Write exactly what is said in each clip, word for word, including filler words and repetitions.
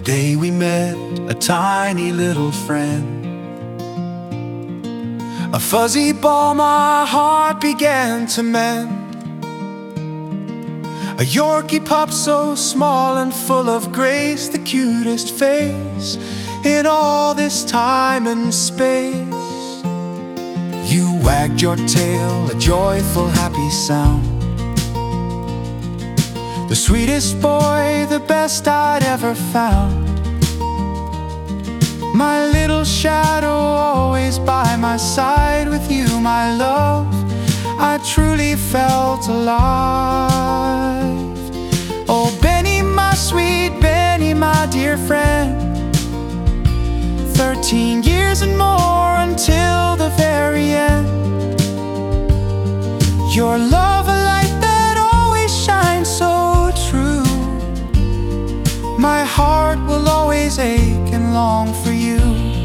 day we met, a tiny little friend, a fuzzy ball my heart began to mend. A Yorkie pup so small and full of grace, the cutest face in all this time and space. You wagged your tail, a joyful, happy sound. The sweetest boy, the best I'd ever found. My little shadow always by my side. With you, my love, I truly felt alive. Oh, Benny, my sweet Benny, my dear friend, thirteen years and more until the very end. Your love, a light that always shines so true. My heart will always ache and long for you.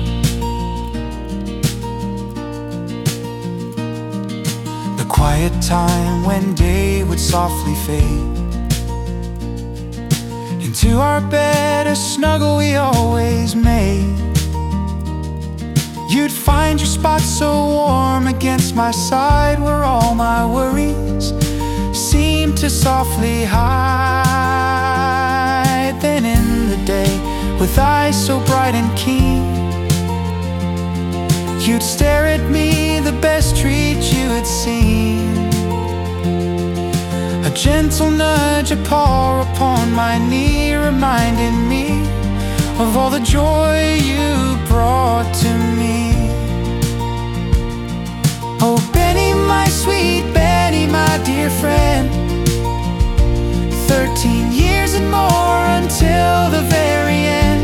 The quiet time when day would softly fade, into our bed, a snuggle we always made. You'd find your spot so warm against my side, where all my worries seemed to softly hide. Then in the day, with eyes so bright and keen, you'd stare at me, the best treat you had seen. A gentle nudge, a paw upon my knee, reminded me of all the joy you brought to me. Oh, Benny, my sweet Benny, my dear friend, thirteen years and more until the very end.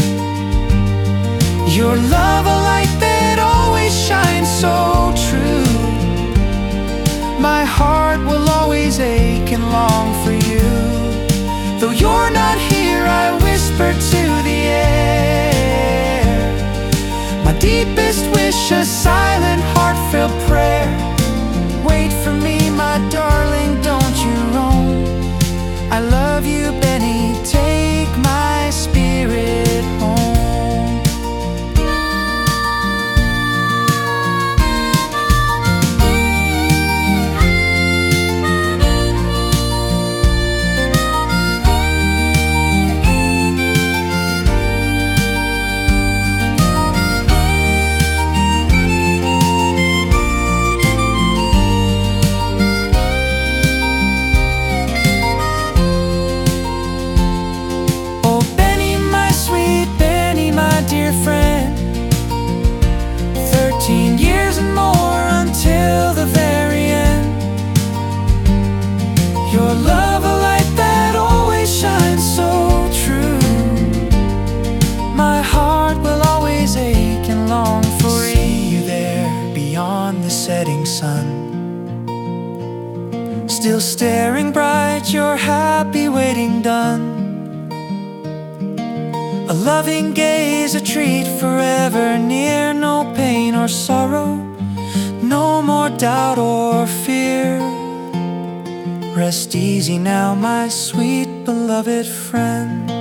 Your love, a light that always shines so true. My heart will always ache and long for you. Though you're not here, I whisper to the air my deepest wish, a silent, heartfelt prayer. Wait for me, my darling, don't you roam. I love you, Benny, take my spirit home. Years and more until the very end. Your love, a light that always shines so true. My heart will always ache and long for you. See you there beyond the setting sun, still staring bright, your happy waiting done. A loving gaze, a treat forever near. No pain or sorrow, no more doubt or fear. Rest easy now, my sweet beloved friend.